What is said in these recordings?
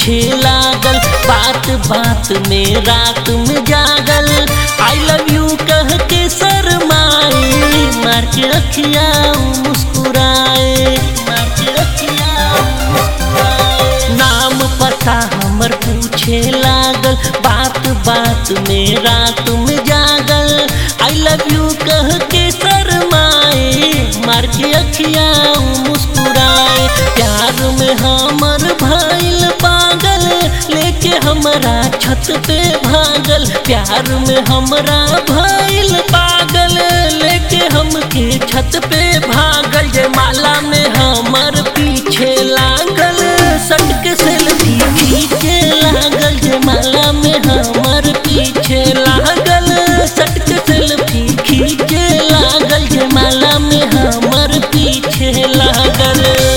पूछे लागल, बात बात में रात में जागल। आई लव यू कह के शरमाए, मार के अखिया मुस्कुराए, मार के अखिया मुस्कुराए। नाम पता हमर पूछे लागल, बात बात में रात में जागल। आई लव यू कह के शरमाए, मार के अखिया मुस्कुराए। प्यार में हमर भइल पागल, लेके हमरा छत पे भागल। प्यार में हमरा भइल पागल, लेके हमके छत पे भागल। जयमाला में हमर पीछे लागल, सटक सेल्फी खींचे लागल। जयमाला में हमर पीछे लागल, सटक सेल्फी खींचे लागल। जयमाला में हमर पीछे लागल।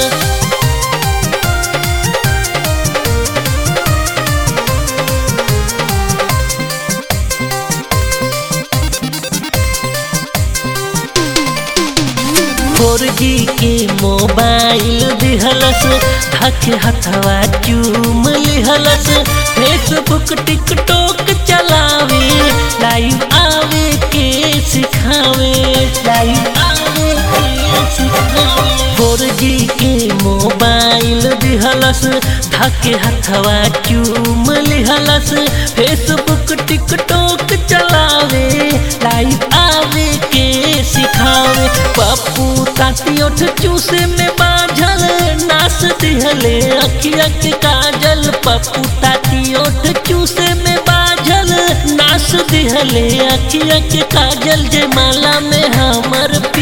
फोरजी के मोबाइल दिहलस, धक हथवा चूम लिहलस। फेसबुक टिकटॉक चलावे, लाइव आवे के सिखावे, लाइव आवे के सिखावे। फोरजी के मोबाइल दिहलस, धक हथवा चूम लिहलस। फेसबुक टिकटॉक चलावे, लाइव आवे के सिखावे। पप्पू ताती ओठ चूसे में बाझल, नास दिहले अखिया के काजल। पप्पू ताती ओठ चूसे में बाझल, नास दिहले अखिया के काजल। जयमाला में हमर